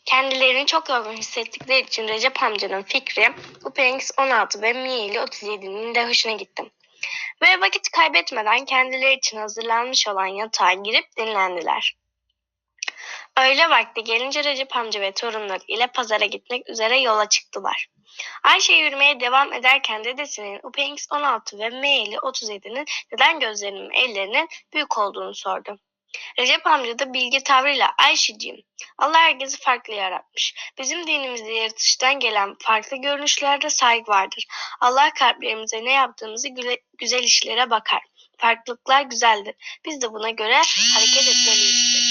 Kendilerini çok yorgun hissettikleri için Recep amcanın fikri UPX 16 ve Mieli 37'nin de hoşuna gitti. Ve vakit kaybetmeden kendileri için hazırlanmış olan yatağa girip dinlendiler. Öğle vakti gelince Recep amca ve torunları ile pazara gitmek üzere yola çıktılar. Ayşe yürümeye devam ederken dedesinin UPX 16 ve Mieli 37'nin neden gözlerinin ellerinin büyük olduğunu sordu. Recep amca da bilge tavrıyla Ayşeciğim, Allah herkesi farklı yaratmış. Bizim dinimizde yaratıştan gelen farklı görünüşlerde saygı vardır. Allah kalplerimize ne yaptığımızı güzel işlere bakar. Farklılıklar güzeldir. Biz de buna göre hareket etmeliyiz.